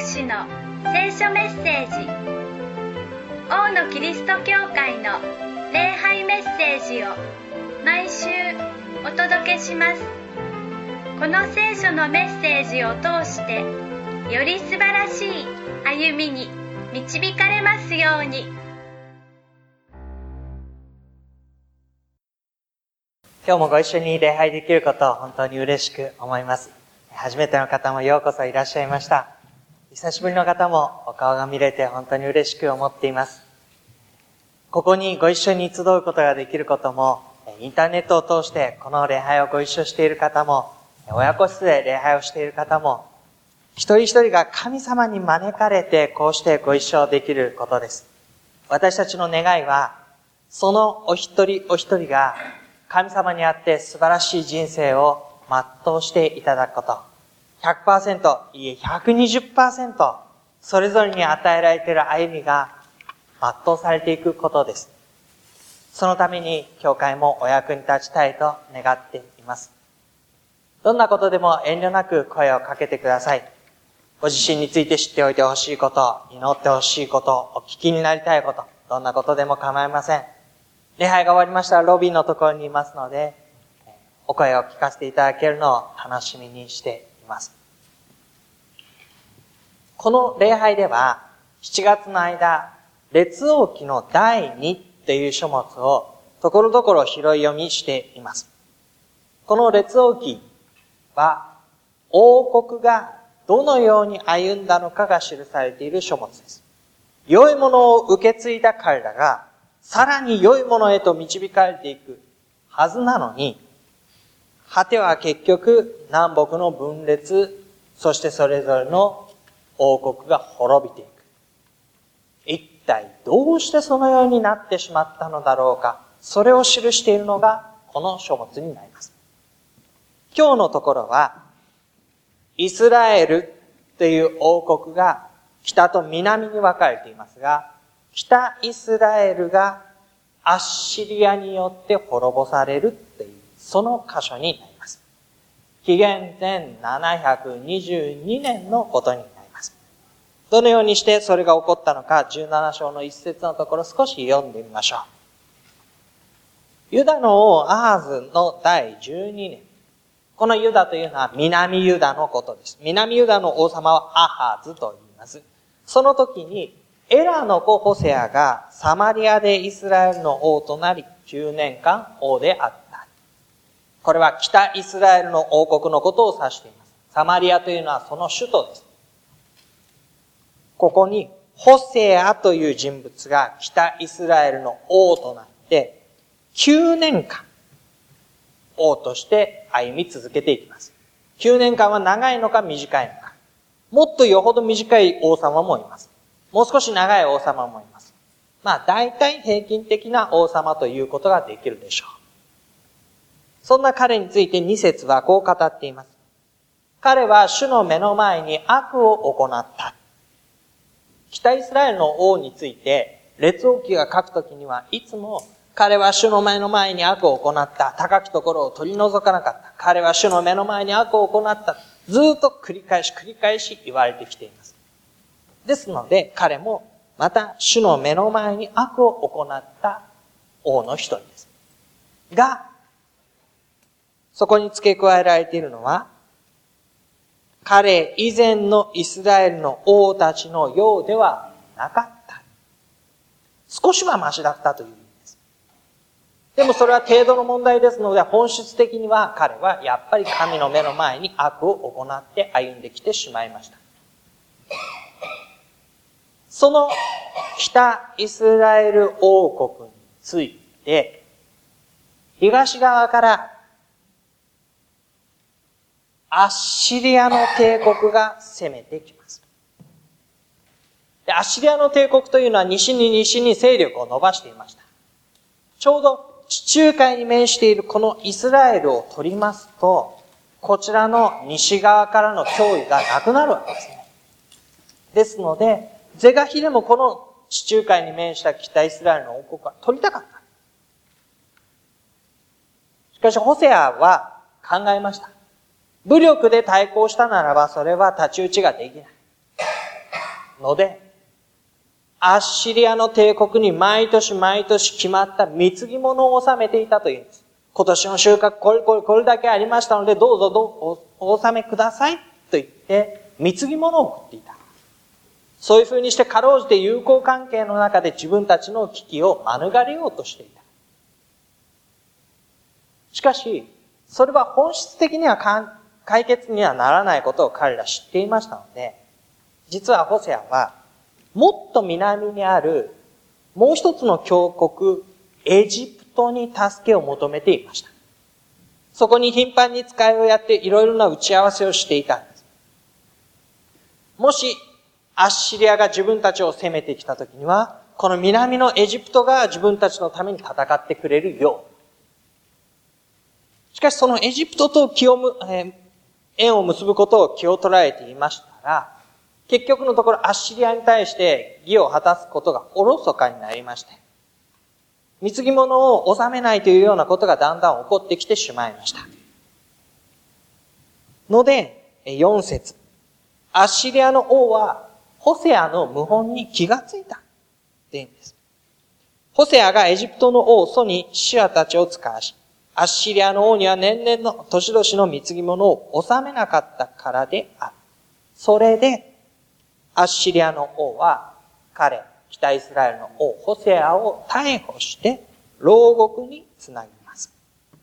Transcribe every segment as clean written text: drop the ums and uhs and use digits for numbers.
師の聖書メッセージ、王のキリスト教会の礼拝メッセージを毎週お届けします。この聖書のメッセージを通してより素晴らしい歩みに導かれますように。 今日もご一緒に礼拝できることを本当に嬉しく思います。初めての方もようこそいらっしゃいました。久しぶりの方もお顔が見れて本当に嬉しく思っています。ここにご一緒に集うことができることも、インターネットを通してこの礼拝をご一緒している方も、親子室で礼拝をしている方も、一人一人が神様に招かれてこうしてご一緒できることです。私たちの願いは、そのお一人お一人が神様にあって素晴らしい人生を全うしていただくこと。100%、いえ 120%、それぞれに与えられている歩みが全うされていくことです。そのために教会もお役に立ちたいと願っています。どんなことでも遠慮なく声をかけてください。ご自身について知っておいてほしいこと、祈ってほしいこと、お聞きになりたいこと、どんなことでも構いません。礼拝が終わりましたらロビーのところにいますので、お声を聞かせていただけるのを楽しみにしています。この礼拝では、7月の間、列王記の第2という書物をところどころ拾い読みしています。この列王記は、王国がどのように歩んだのかが記されている書物です。良いものを受け継いだ彼らが、さらに良いものへと導かれていくはずなのに、果ては結局南北の分裂、そしてそれぞれの王国が滅びていく。一体どうしてそのようになってしまったのだろうか。それを記しているのがこの書物になります。今日のところは、イスラエルという王国が北と南に分かれていますが、北イスラエルがアッシリアによって滅ぼされるという、その箇所になります。紀元前722年のことになります。どのようにしてそれが起こったのか、17章の一節のところ少し読んでみましょう。ユダの王アハズの第12年。このユダというのは南ユダのことです。南ユダの王様はアハズと言います。その時にエラの子ホセアがサマリアでイスラエルの王となり9年間王であった。これは北イスラエルの王国のことを指しています。サマリアというのはその首都です。ここにホセアという人物が北イスラエルの王となって9年間王として歩み続けていきます。9年間は長いのか短いのか。もっとよほど短い王様もいます。もう少し長い王様もいます。大体平均的な王様ということができるでしょう。そんな彼について2節はこう語っています。彼は主の目の前に悪を行った。北イスラエルの王について、列王記が書くときにはいつも、彼は主の目の前に悪を行った。高きところを取り除かなかった。彼は主の目の前に悪を行った。ずっと繰り返し言われてきています。ですので、彼もまた主の目の前に悪を行った王の一人です。が、そこに付け加えられているのは、彼以前のイスラエルの王たちのようではなかった。少しはマシだったという意味です。でもそれは程度の問題ですので、本質的には彼はやっぱり神の目の前に悪を行って歩んできてしまいました。その北イスラエル王国について、東側からアッシリアの帝国が攻めてきます。で、アッシリアの帝国というのは西に勢力を伸ばしていました。ちょうど地中海に面しているこのイスラエルを取りますと、こちらの西側からの脅威がなくなるわけですね。ですので、是が非でもこの地中海に面した北イスラエルの王国は取りたかった。しかし、ホセアは考えました。武力で対抗したならば、それは太刀打ちができない。 ので、アッシリアの帝国に毎年毎年決まった貢ぎ物を納めていたというんです。今年の収穫これだけありましたので、どうぞお納めくださいと言って、貢ぎ物を送っていた。そういうふうにしてかろうじて友好関係の中で自分たちの危機を免れようとしていた。しかし、それは本質的には解決にはならないことを彼ら知っていましたので、実はホセアは、もっと南にあるもう一つの強国、エジプトに助けを求めていました。そこに頻繁に使いをやっていろいろな打ち合わせをしていたんです。もし、アッシリアが自分たちを攻めてきたときには、この南のエジプトが自分たちのために戦ってくれるよう。しかしそのエジプトと縁を結ぶことを気を捉えていましたら、結局のところアッシリアに対して義を果たすことがおろそかになりまして、貢ぎ物を納めないというようなことがだんだん起こってきてしまいました。ので、4節。アッシリアの王はホセアの謀反に気がついた。って言うんです。ホセアがエジプトの王ソに使者たちを使わし、アッシリアの王には年々の年々の貢ぎ物を納めなかったからである。それで、アッシリアの王は北イスラエルの王ホセアを逮捕して牢獄につなぎます。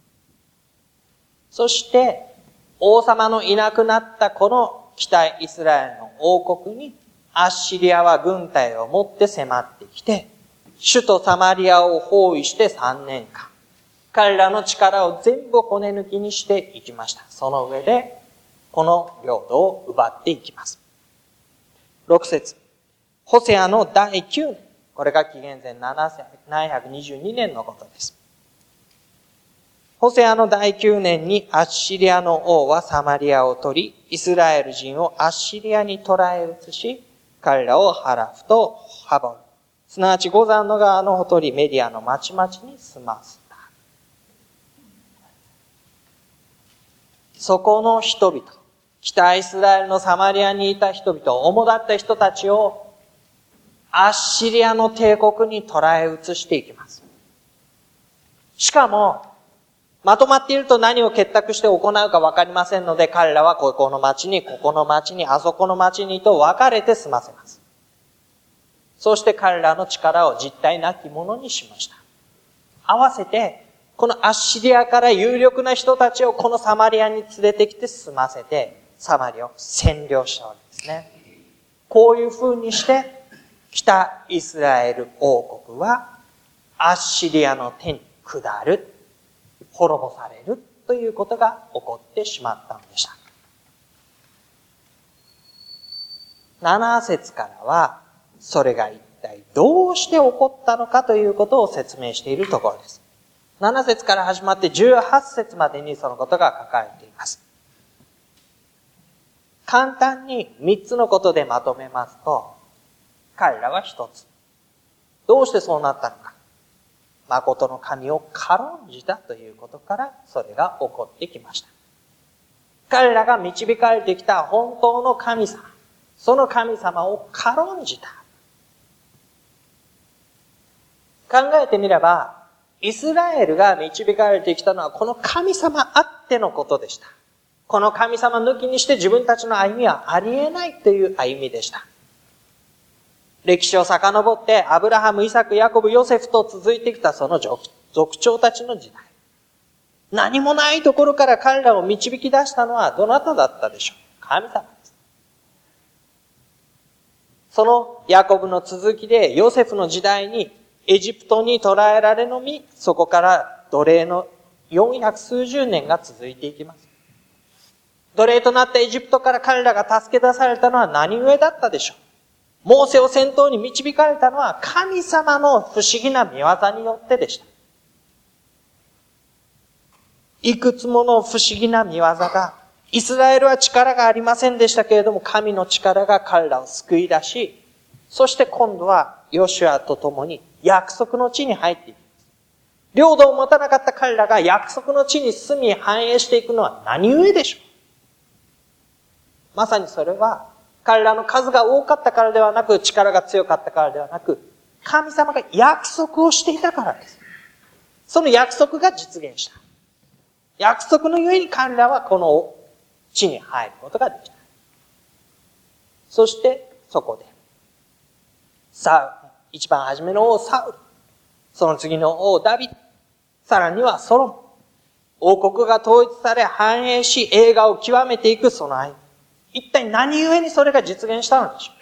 そして王様のいなくなったこの北イスラエルの王国にアッシリアは軍隊を持って迫ってきて、首都サマリアを包囲して3年間、彼らの力を全部骨抜きにしていきました。その上でこの領土を奪っていきます。6節。ホセアの第9年。これが紀元前722年のことです。ホセアの第9年にアッシリアの王はサマリアを取り、イスラエル人をアッシリアに捕らえ移し、彼らをハラフとハボル、すなわちゴザンの川のほとりメディアの町々に住ませた。そこの人々、北イスラエルのサマリアにいた人々、主だった人たちをアッシリアの帝国に捕らえ移していきます。しかも、まとまっていると何を結託して行うかわかりませんので、彼らはここの町に、ここの町に、あそこの町にと分かれて住ませます。そして彼らの力を実体なきものにしました。合わせて、このアッシリアから有力な人たちをこのサマリアに連れてきて住ませて、サマリアを占領したわけですね。こういう風にして、北イスラエル王国はアッシリアの手に下る、滅ぼされるということが起こってしまったのでした。7節からは、それが一体どうして起こったのかということを説明しているところです。7節から始まって18節までにそのことが書かれています。簡単に3つのことでまとめますと、彼らは1つ。どうしてそうなったのか。誠の神を軽んじたということからそれが起こってきました。彼らが導かれてきた本当の神様、その神様を軽んじた。考えてみれば、イスラエルが導かれてきたのはこの神様あってのことでした。この神様抜きにして自分たちの歩みはありえないという歩みでした。歴史を遡ってアブラハム、イサク、ヤコブ、ヨセフと続いてきたその族長たちの時代。何もないところから彼らを導き出したのはどなただったでしょう？神様です。そのヤコブの続きでヨセフの時代にエジプトに捕らえられのみ、そこから奴隷の400数十年が続いていきます。奴隷となったエジプトから彼らが助け出されたのは何故だったでしょう？モーセを先頭に導かれたのは神様の不思議な見業によってでした。いくつもの不思議な見業が、イスラエルは力がありませんでしたけれども、神の力が彼らを救い出し、そして今度はヨシュアと共に約束の地に入っていきます。領土を持たなかった彼らが約束の地に住み繁栄していくのは何故でしょう？まさにそれは彼らの数が多かったからではなく、力が強かったからではなく、神様が約束をしていたからです。その約束が実現した。約束のゆえに彼らはこの地に入ることができた。そして、そこで、一番初めの王サウル、その次の王ダビデ、さらにはソロモン、王国が統一され繁栄し、栄華を極めていくその歩み。一体何故にそれが実現したのでしょう。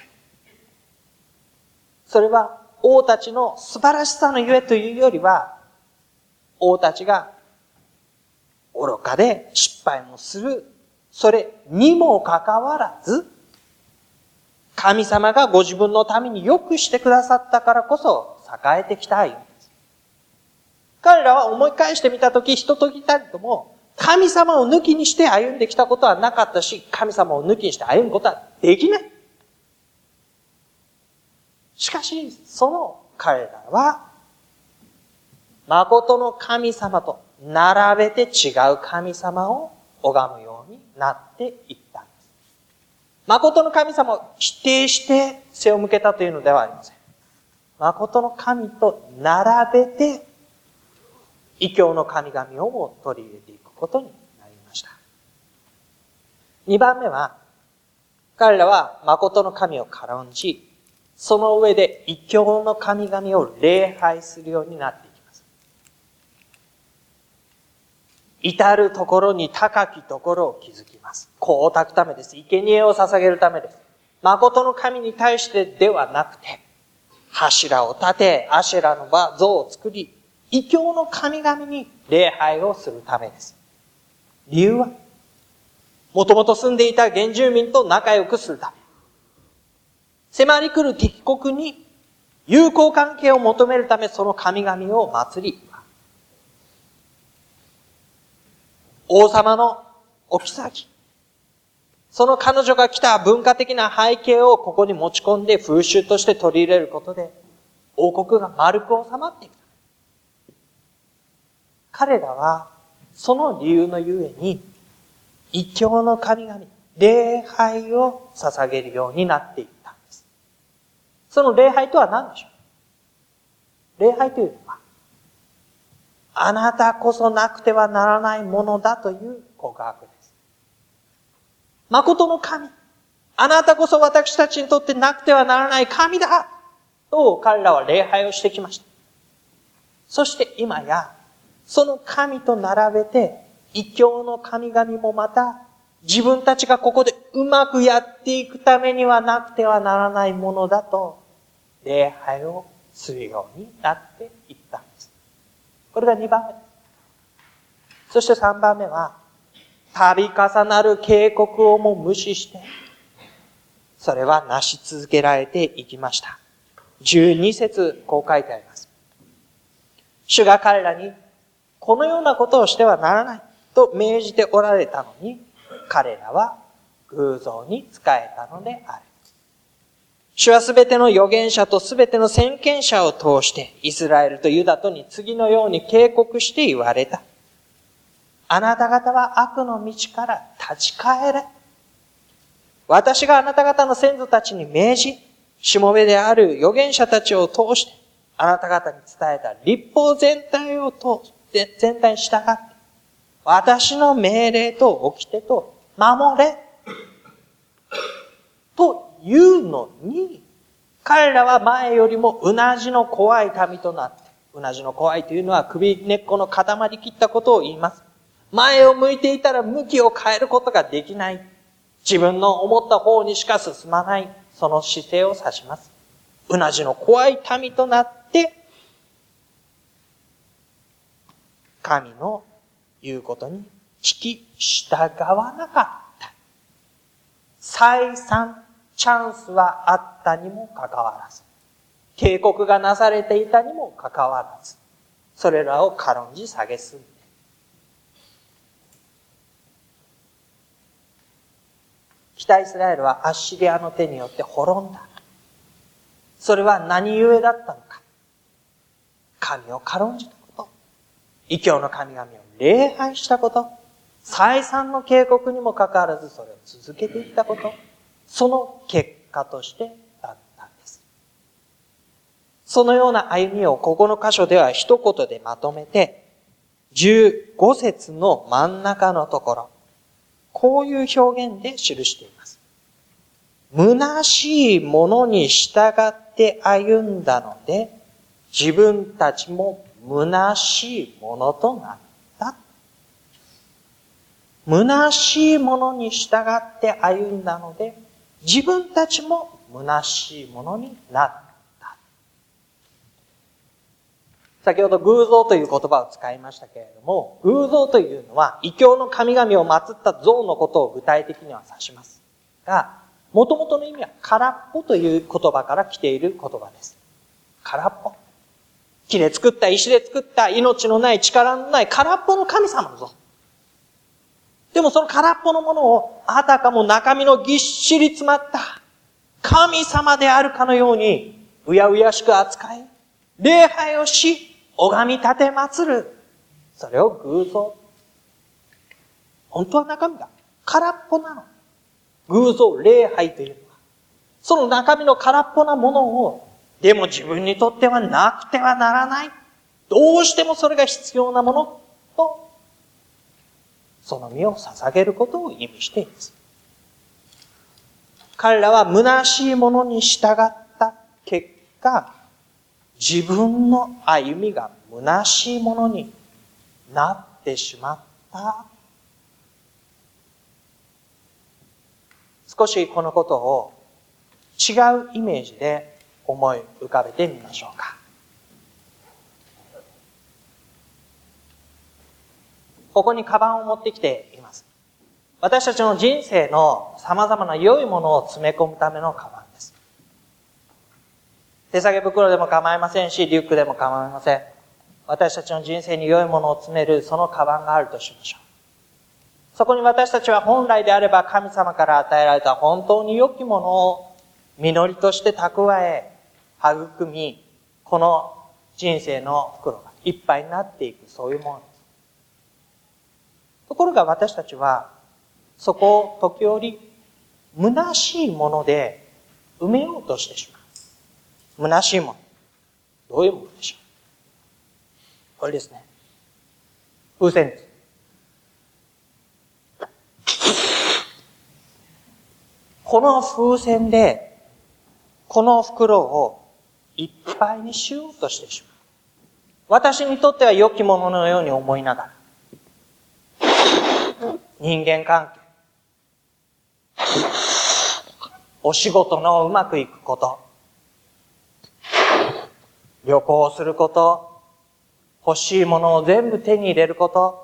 それは王たちの素晴らしさのゆえというよりは、王たちが愚かで失敗もする、それにもかかわらず、神様がご自分のためによくしてくださったからこそ栄えてきた歩みです。彼らは思い返してみたとき、一時たりとも神様を抜きにして歩んできたことはなかったし、神様を抜きにして歩むことはできない。しかし、その彼らは、誠の神様と並べて違う神様を拝むようになっていったんです。誠の神様を否定して背を向けたというのではありません。誠の神と並べて、異教の神々をも取り入れていくことになりました。2番目は、彼らは誠の神を軽んじ、その上で異教の神々を礼拝するようになっていきます。至るところに高きところを築きます。香を焚くためです。生贄を捧げるためです。誠の神に対してではなくて、柱を立て、アシェラの像を作り、異教の神々に礼拝をするためです。理由は、もともと住んでいた原住民と仲良くするため。迫り来る敵国に友好関係を求めるため、その神々を祭り、王様のお妃、その彼女が来た文化的な背景をここに持ち込んで風習として取り入れることで、王国が丸く収まっていく。彼らは、その理由のゆえに、異教の神々、礼拝を捧げるようになっていったんです。その礼拝とは何でしょう？礼拝というのは、あなたこそなくてはならないものだという告白です。誠の神、あなたこそ私たちにとってなくてはならない神だと彼らは礼拝をしてきました。そして今や、その神と並べて、異教の神々もまた、自分たちがここでうまくやっていくためにはなくてはならないものだと、礼拝をするようになっていったんです。これが2番目です。そして3番目は、度重なる警告をも無視して、それはなし続けられていきました。12節、こう書いてあります。主が彼らに、このようなことをしてはならないと命じておられたのに、彼らは偶像に仕えたのである。主はすべての預言者とすべての先見者を通して、イスラエルとユダとに次のように警告して言われた。あなた方は悪の道から立ち返れ。私があなた方の先祖たちに命じ、しもべである預言者たちを通して、あなた方に伝えた律法全体に従って、私の命令と掟と守れ。というのに、彼らは前よりもうなじの怖い民となって、うなじの怖いというのは首根っこの固まりきったことを言います。前を向いていたら向きを変えることができない。自分の思った方にしか進まない。その姿勢を指します。うなじの怖い民となって、神の言うことに聞き従わなかった。再三チャンスはあったにもかかわらず、警告がなされていたにもかかわらず、それらを軽んじ下げすぎて、北イスラエルはアッシリアの手によって滅んだ。それは何故だったのか。神を軽んじたこと。異教の神々を礼拝したこと。再三の警告にもかかわらずそれを続けていったこと。 その結果としてだったんです。そのような歩みをここの箇所では一言でまとめて、15節の真ん中のところ、こういう表現で記しています。虚しいものに従って歩んだので、自分たちも虚しいものとなった。虚しいものに従って歩んだので、自分たちも虚しいものになった。先ほど偶像という言葉を使いましたけれども、偶像というのは異教の神々を祀った像のことを具体的には指しますが、元々の意味は空っぽという言葉から来ている言葉です。空っぽ。木で作った、石で作った、命のない、力のない空っぽの神様の像。でもその空っぽのものをあたかも中身のぎっしり詰まった神様であるかのようにうやうやしく扱い、礼拝をし、拝み立て祀る。それを偶像。本当は中身が空っぽなの。偶像、礼拝というのは。その中身の空っぽなものを、でも自分にとってはなくてはならない。どうしてもそれが必要なものと、その身を捧げることを意味しています。彼らは虚しいものに従った結果、自分の歩みが虚しいものになってしまった。少しこのことを違うイメージで思い浮かべてみましょうか。ここにカバンを持ってきています。私たちの人生の様々な良いものを詰め込むためのカバンです。手提げ袋でも構いませんし、リュックでも構いません。私たちの人生に良いものを詰めるそのカバンがあるとしましょう。そこに私たちは本来であれば神様から与えられた本当に良きものを実りとして蓄え、育み、この人生の袋がいっぱいになっていく、そういうものです。ところが私たちは、そこを時折、虚しいもので埋めようとしてしまう。虚しいもの。どういうものでしょう。これですね。風船です。この風船で、この袋をいっぱいにしようとしてしまう。私にとっては良きもののように思いながら、人間関係、お仕事のうまくいくこと、旅行すること、欲しいものを全部手に入れること、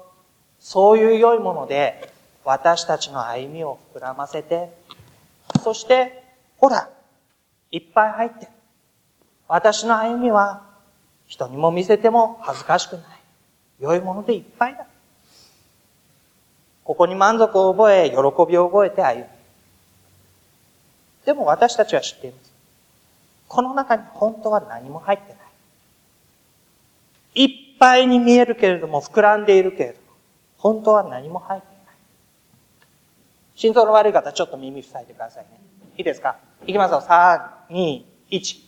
そういう良いもので私たちの歩みを膨らませて、そして、ほら、いっぱい入ってる。私の歩みは人にも見せても恥ずかしくない。良いものでいっぱいだ。ここに満足を覚え、喜びを覚えて歩む。でも私たちは知っています。この中に本当は何も入ってない。いっぱいに見えるけれども、膨らんでいるけれども、本当は何も入っていない。心臓の悪い方、ちょっと耳塞いでくださいね。いいですか？いきますよ。3、2、1。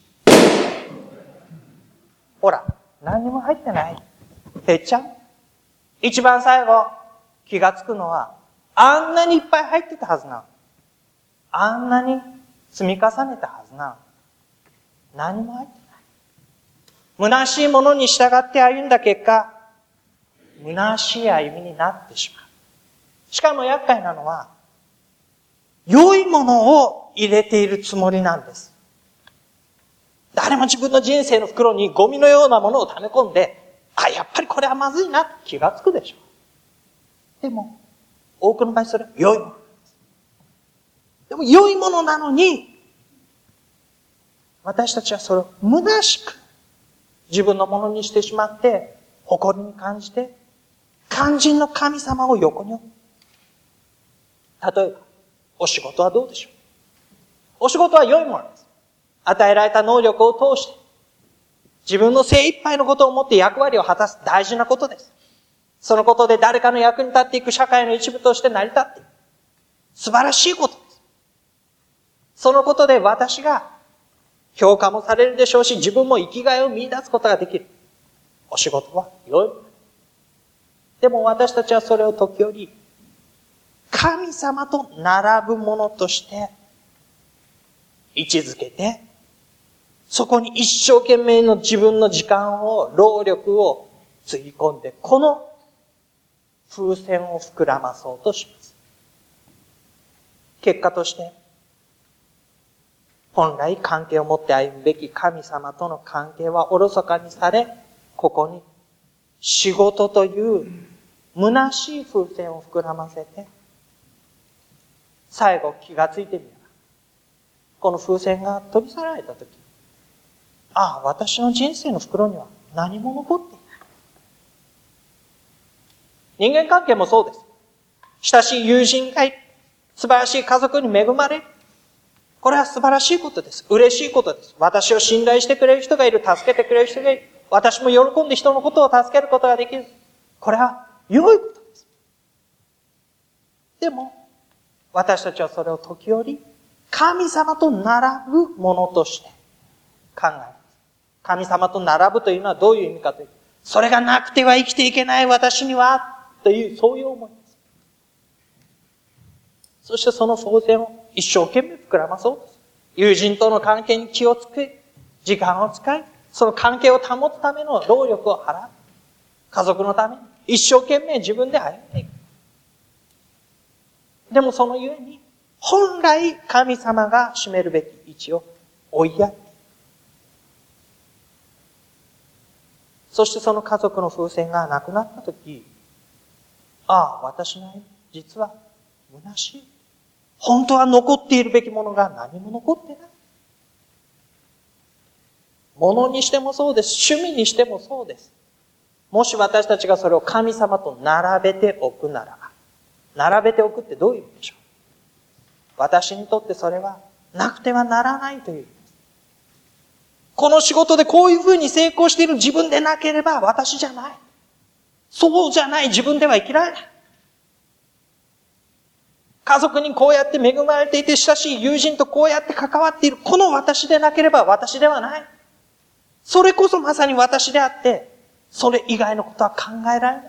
ほら、何にも入ってない。減っちゃう。一番最後、気がつくのは、あんなにいっぱい入ってたはずなの。あんなに積み重ねたはずなの。何も入ってない。虚しいものに従って歩んだ結果、虚しい歩みになってしまう。しかも厄介なのは、良いものを入れているつもりなんです。誰も自分の人生の袋にゴミのようなものを溜め込んで、あ、やっぱりこれはまずいなって気がつくでしょう。でも、多くの場合それは良いものなんです。でも良いものなのに、私たちはそれを虚しく自分のものにしてしまって、誇りに感じて、肝心の神様を横に置く。例えば、お仕事はどうでしょう。お仕事は良いものです。与えられた能力を通して、自分の精一杯のことをもって役割を果たす大事なことです。そのことで誰かの役に立っていく社会の一部として成り立っていく。素晴らしいことです。 そのことで私が評価もされるでしょうし、自分も生きがいを見出すことができる。お仕事は良い。でも私たちはそれを時折、神様と並ぶものとして位置づけて、そこに一生懸命の自分の時間を、労力をつぎ込んで、この風船を膨らまそうとします。結果として、本来関係を持って歩むべき神様との関係はおろそかにされ、ここに仕事という虚しい風船を膨らませて、最後気がついてみれば、この風船が飛び去られたとき、ああ、私の人生の袋には何も残っていない。人間関係もそうです。親しい友人がいる。素晴らしい家族に恵まれる。これは素晴らしいことです。嬉しいことです。私を信頼してくれる人がいる。助けてくれる人がいる。私も喜んで人のことを助けることができる。これは良いことです。でも、私たちはそれを時折、神様と並ぶものとして考えます。神様と並ぶというのはどういう意味かというと、それがなくては生きていけない私には、という、そういう思いです。そしてその風船を一生懸命膨らまそうとする。友人との関係に気をつけ、時間を使い、その関係を保つための労力を払う。家族のために一生懸命自分で歩んでいく。でもそのゆえに、本来神様が占めるべき位置を追いやって、そしてその家族の風船がなくなったとき、ああ、私の歩み、実は虚しい。本当は残っているべきものが何も残ってない。物にしてもそうです。趣味にしてもそうです。もし私たちがそれを神様と並べておくならば、並べておくってどういう意味でしょう？私にとってそれはなくてはならないという意味です。この仕事でこういうふうに成功している自分でなければ私じゃない。そうじゃない自分では生きられない。家族にこうやって恵まれていて親しい友人とこうやって関わっているこの私でなければ私ではない。それこそまさに私であって、それ以外のことは考えられない。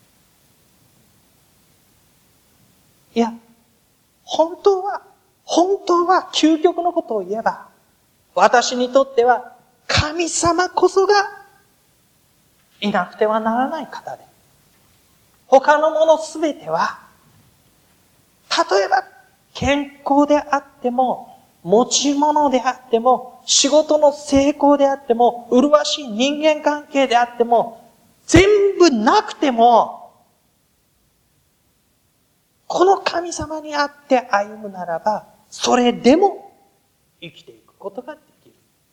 いや、本当は究極のことを言えば、私にとっては神様こそがいなくてはならない方で、他のものすべては、例えば健康であっても、持ち物であっても、仕事の成功であっても、麗しい人間関係であっても、全部なくても、この神様にあって歩むならば、それでも生きていくことができる。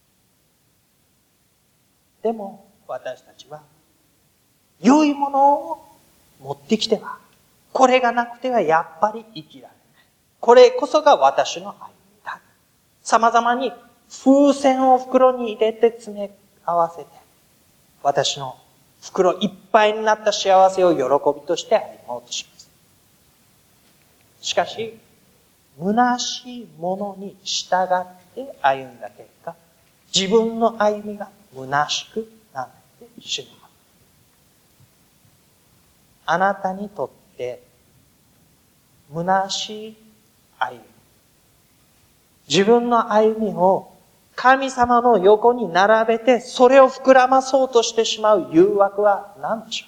でも私たちは、良いものを持ってきては、これがなくてはやっぱり生きられない。これこそが私の歩みだ。様々に風船を袋に入れて詰め合わせて、私の袋いっぱいになった幸せを喜びとして歩もうとします。しかし、虚しいものに従って歩んだ結果、自分の歩みが虚しくなってしまう。あなたにとって虚しい歩み、自分の歩みを神様の横に並べてそれを膨らまそうとしてしまう誘惑は何でしょ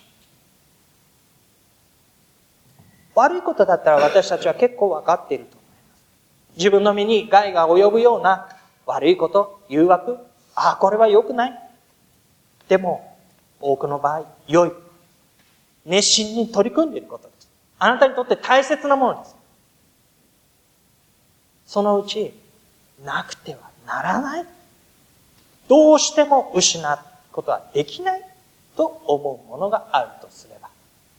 う？悪いことだったら私たちは結構分かっていると思います。自分の身に害が及ぶような悪いこと、誘惑、これは良くない。でも多くの場合、良い。熱心に取り組んでいることです。あなたにとって大切なものです。そのうち、なくてはならない。どうしても失うことはできないと思うものがあるとすれば、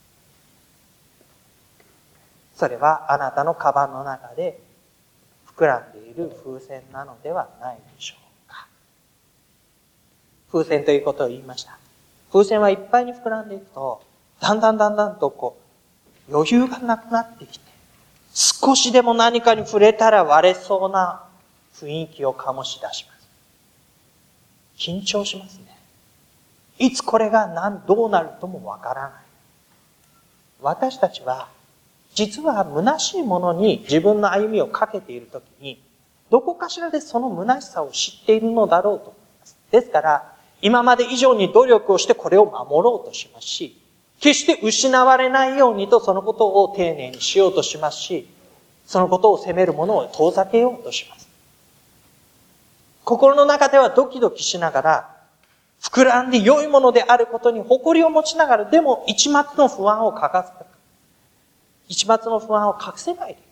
それはあなたのカバンの中で膨らんでいる風船なのではないでしょうか。風船ということを言いました。風船はいっぱいに膨らんでいくと、だんだんと余裕がなくなってきて、少しでも何かに触れたら割れそうな雰囲気を醸し出します。緊張しますね。いつこれがどうなるともわからない。私たちは、実は虚しいものに自分の歩みをかけているときに、どこかしらでその虚しさを知っているのだろうと思います。ですから、今まで以上に努力をしてこれを守ろうとしますし、決して失われないようにとそのことを丁寧にしようとしますし、そのことを責めるものを遠ざけようとします。心の中ではドキドキしながら、膨らんで良いものであることに誇りを持ちながら、でも一末の不安を一末の不安を隠せないで。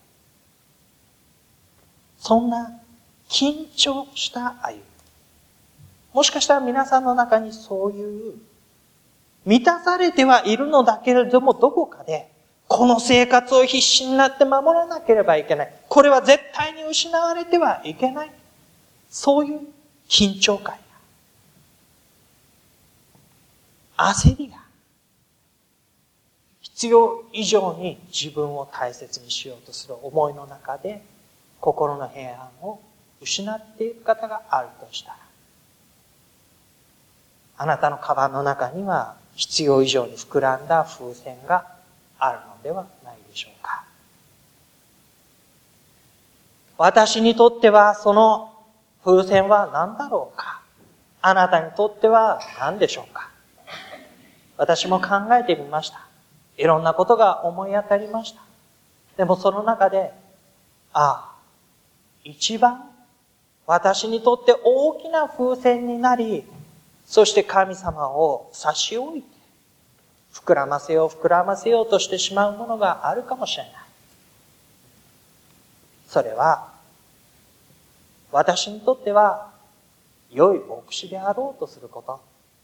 そんな緊張した歩み。もしかしたら皆さんの中にそういう満たされてはいるのだけれども、どこかでこの生活を必死になって守らなければいけない。これは絶対に失われてはいけない。そういう緊張感や焦りが必要以上に自分を大切にしようとする思いの中で心の平安を失っている方があるとしたら、あなたのカバンの中には必要以上に膨らんだ風船があるのではないでしょうか。私にとってはその風船は何だろうか。あなたにとっては何でしょうか。私も考えてみました。いろんなことが思い当たりました。でもその中で、一番私にとって大きな風船になり、そして神様を差し置いて、膨らませようとしてしまうものがあるかもしれない。それは、私にとっては、良い牧師であろうとすること。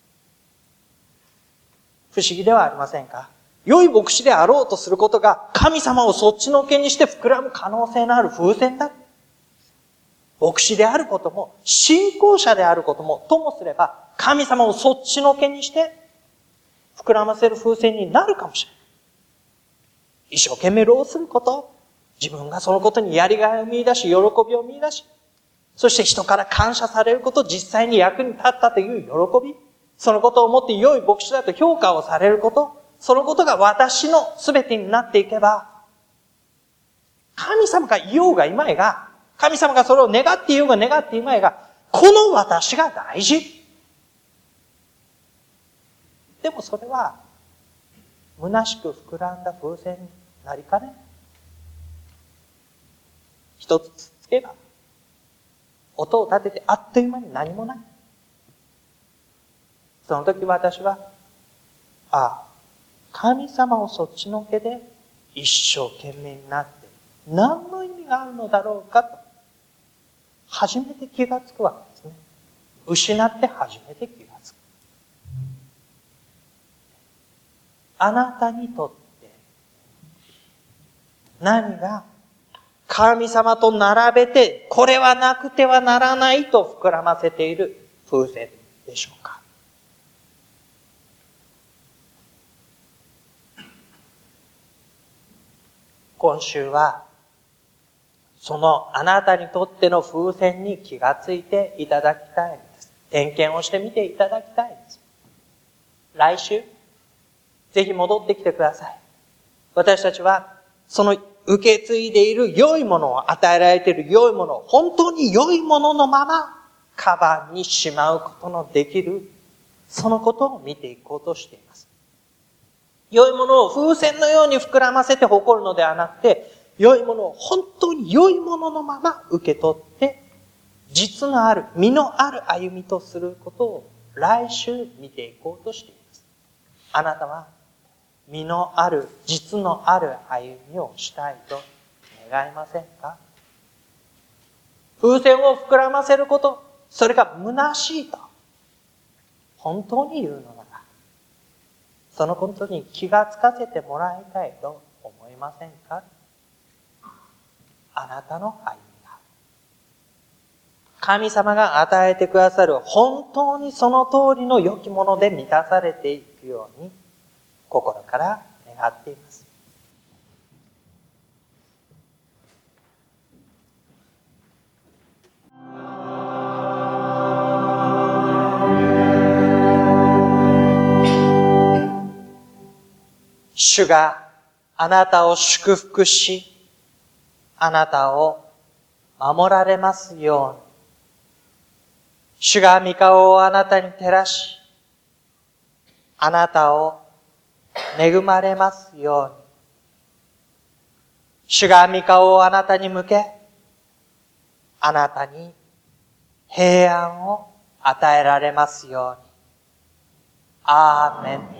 不思議ではありませんか？良い牧師であろうとすることが、神様をそっちのけにして膨らむ可能性のある風船だ。牧師であることも、信仰者であることも、ともすれば、神様をそっちのけにして、膨らませる風船になるかもしれない。一生懸命労すること、自分がそのことにやりがいを見出し、喜びを見出し、そして人から感謝されること、実際に役に立ったという喜び、そのことをもって良い牧師だと評価をされること、そのことが私の全てになっていけば、神様がいようがいまいが、神様がそれを願っていようが願っていまいが、この私が大事。でもそれは、虚しく膨らんだ風船になりかねない。一つつつけば、音を立ててあっという間に何もない。その時私は、神様をそっちのけで一生懸命になって何の意味があるのだろうかと初めて気がつくわけですね。失って初めて気がつく。あなたにとって何が神様と並べてこれはなくてはならないと膨らませている風船でしょうか。今週は、そのあなたにとっての風船に気がついていただきたいんです。点検をしてみていただきたいんです。来週、ぜひ戻ってきてください。私たちは、その受け継いでいる良いものを、与えられている良いものを、本当に良いもののまま、カバンにしまうことのできる、そのことを見ていこうとしています。良いものを風船のように膨らませて誇るのではなくて、良いものを本当に良いもののまま受け取って、実のある、実のある歩みとすることを来週見ていこうとしています。あなたは、実のある、実のある歩みをしたいと願いませんか？風船を膨らませること、それが虚しいと、本当に言うのなら、そのことに気がつかせてもらいたいと思いませんか？あなたの歩みが、神様が与えてくださる本当にその通りの良きもので満たされていくように、心から願っています。 主があなたを祝福し、あなたを守られますように。主が御顔をあなたに照らし、あなたを恵まれますように。主が御顔をあなたに向け、あなたに平安を与えられますように。アーメン。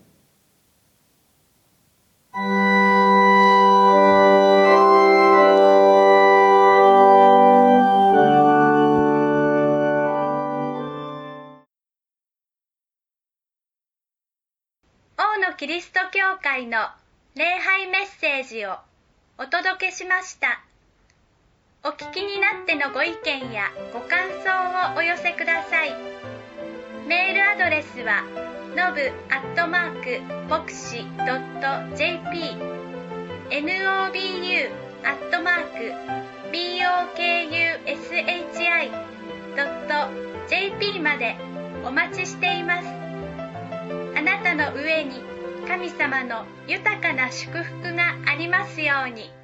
王のキリスト教会の礼拝メッセージをお届けしました。お聞きになってのご意見やご感想をお寄せください。メールアドレスはnobu@bokushi.jp nobu@bokushi.jp までお待ちしています。あなたの上に神様の豊かな祝福がありますように。